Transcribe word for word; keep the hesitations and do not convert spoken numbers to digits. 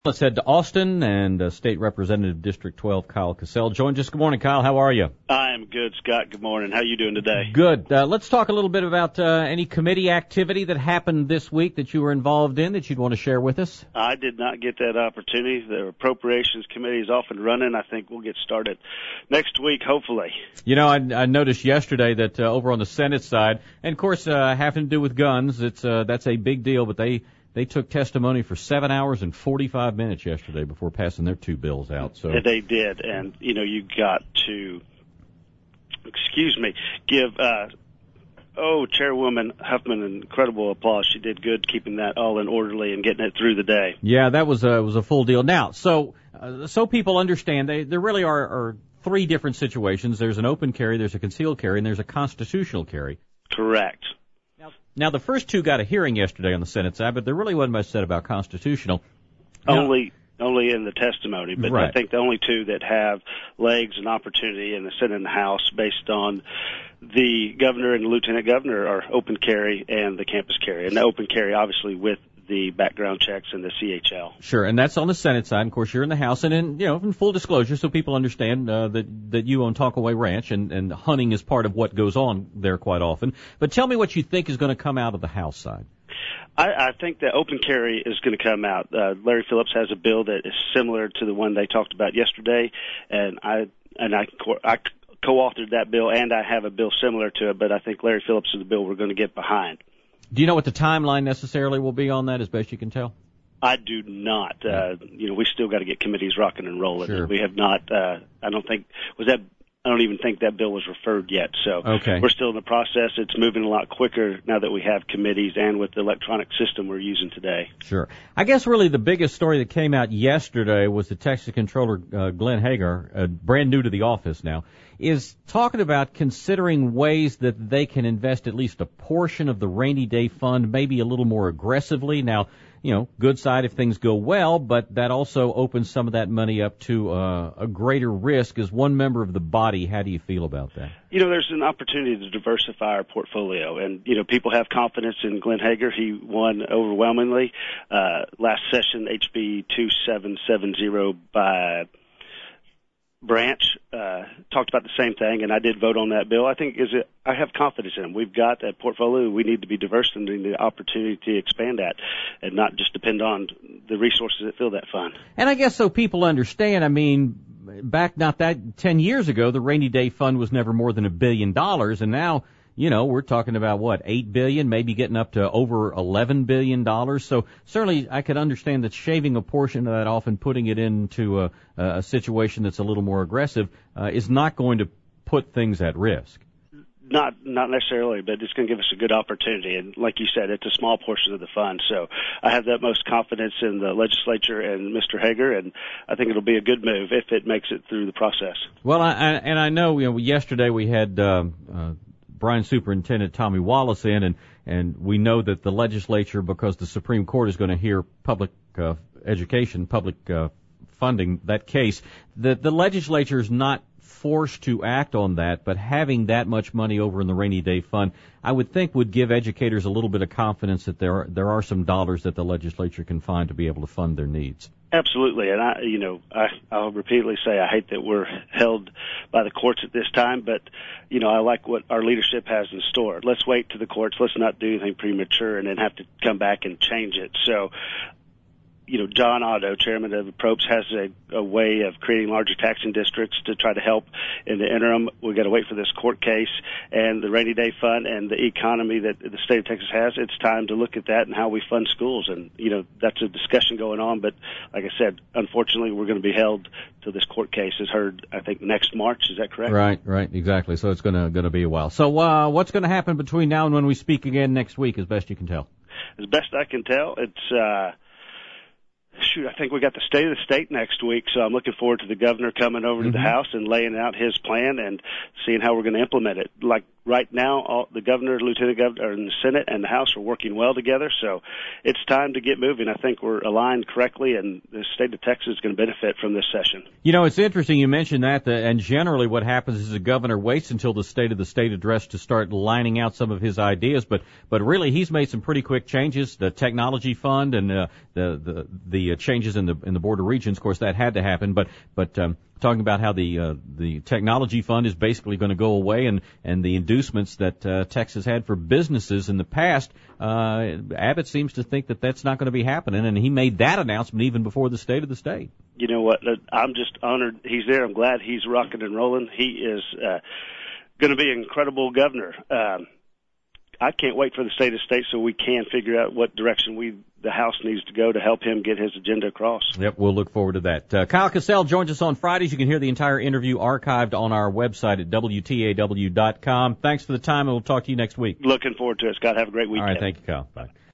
Let's head to Austin, and uh, State Representative District twelve, Kyle Cassell, joins us. Good morning, Kyle. How are you? I am good, Scott. Good morning. How are you doing today? Good. Uh, let's talk a little bit about uh, any committee activity that happened this week that you were involved in that you'd want to share with us. I did not get that opportunity. The Appropriations Committee is off and running. I think we'll get started next week, hopefully. You know, I, I noticed yesterday that uh, over on the Senate side, and of course, uh, having to do with guns, it's uh, that's a big deal, but they They took testimony for seven hours and forty-five minutes yesterday before passing their two bills out. So they did, and you know, you got to, excuse me, give uh, oh Chairwoman Huffman an incredible applause. She did good keeping that all in orderly and getting it through the day. Yeah, that was a was a full deal. Now, so uh, so people understand, they there really are, are three different situations. There's an open carry, there's a concealed carry, and there's a constitutional carry. Correct. Now, the first two got a hearing yesterday on the Senate side, but there really wasn't much said about constitutional. Now, only only in the testimony, but right. I think the only two that have legs and opportunity in the Senate and the House based on the governor and the lieutenant governor are open carry and the campus carry. And the open carry, obviously, with the background checks and the C H L. Sure, and that's on the Senate side. Of course, you're in the House, and in, you know, in full disclosure, so people understand uh, that that you own Talkaway Ranch, and, and hunting is part of what goes on there quite often. But tell me what you think is going to come out of the House side. I, I think that open carry is going to come out. Uh, Larry Phillips has a bill that is similar to the one they talked about yesterday, and I and I, I co-authored that bill, and I have a bill similar to it. But I think Larry Phillips is the bill we're going to get behind. Do you know what the timeline necessarily will be on that, as best you can tell? I do not. Uh, you know, we still got to get committees rocking and rolling. Sure. We have not. Uh, I don't think was that. I don't even think that bill was referred yet. So okay. We're still in the process. It's moving a lot quicker now that we have committees and with the electronic system we're using today. Sure. I guess really the biggest story that came out yesterday was the Texas Comptroller uh, Glenn Hager, uh, brand new to the office now, is talking about considering ways that they can invest at least a portion of the rainy day fund, maybe a little more aggressively. Now, you know, good side if things go well, but that also opens some of that money up to uh, a greater risk. As one member of the body, how do you feel about that? You know, there's an opportunity to diversify our portfolio, and, you know, people have confidence in Glenn Hager. He won overwhelmingly. Uh, last session, H B two seven seven zero by Branch uh, talked about the same thing, and I did vote on that bill. I think is it, I have confidence in him. We've got a portfolio we need to be diverse and the opportunity to expand that and not just depend on the resources that fill that fund. And I guess so people understand, I mean, back not that ten years ago, the rainy day fund was never more than a billion dollars, and now, you know, we're talking about, what, eight billion dollars, maybe getting up to over eleven billion dollars. So certainly I could understand that shaving a portion of that off and putting it into a, a situation that's a little more aggressive uh, is not going to put things at risk. Not not necessarily, but it's going to give us a good opportunity. And like you said, it's a small portion of the fund. So I have the utmost confidence in the legislature and Mister Hager, and I think it'll be a good move if it makes it through the process. Well, I, I, and I know, you know, yesterday we had um, uh, Bryan Superintendent Tommy Wallace in, and, and we know that the legislature, because the Supreme Court is going to hear public uh, education, public uh, funding, that case, that the legislature is not forced to act on that, but having that much money over in the rainy day fund, I would think would give educators a little bit of confidence that there are, there are some dollars that the legislature can find to be able to fund their needs. Absolutely, and I, you know, I, I'll repeatedly say I hate that we're held by the courts at this time, but, you know, I like what our leadership has in store. Let's wait to the courts. Let's not do anything premature and then have to come back and change it. So, you know, John Otto, chairman of the P R O P S, has a, a way of creating larger taxing districts to try to help in the interim. We've got to wait for this court case and the rainy day fund and the economy that the state of Texas has. It's time to look at that and how we fund schools. And, you know, that's a discussion going on. But like I said, unfortunately, we're going to be held till this court case is heard, I think, next March. Is that correct? Right, right, exactly. So it's going to going to be a while. So uh, what's going to happen between now and when we speak again next week, as best you can tell? As best I can tell, it's uh, shoot, I think we got the state of the state next week, so I'm looking forward to the governor coming over mm-hmm. to the House and laying out his plan and seeing how we're going to implement it. Like right now, all, the governor, lieutenant governor, and the Senate and the House are working well together. So it's time to get moving. I think we're aligned correctly, and the state of Texas is going to benefit from this session. You know, it's interesting you mentioned that, the, and generally what happens is the governor waits until the State of the State address to start lining out some of his ideas, but but really he's made some pretty quick changes. The technology fund and uh, the the the changes in the in the Board of Regents, of course, that had to happen, but but um, talking about how the uh, the technology fund is basically going to go away, and and the inducements that uh, Texas had for businesses in the past, uh, Abbott seems to think that that's not going to be happening, and he made that announcement even before the State of the State. You know what? I'm just honored he's there. I'm glad he's rocking and rolling. He is uh, going to be an incredible governor. Um, I can't wait for the State of the State so we can figure out what direction we the House needs to go to help him get his agenda across. Yep, we'll look forward to that. Uh, Kyle Cassell joins us on Fridays. You can hear the entire interview archived on our website at W T A W dot com. Thanks for the time, and we'll talk to you next week. Looking forward to it, Scott. Have a great weekend. All right, thank you, Kyle. Bye.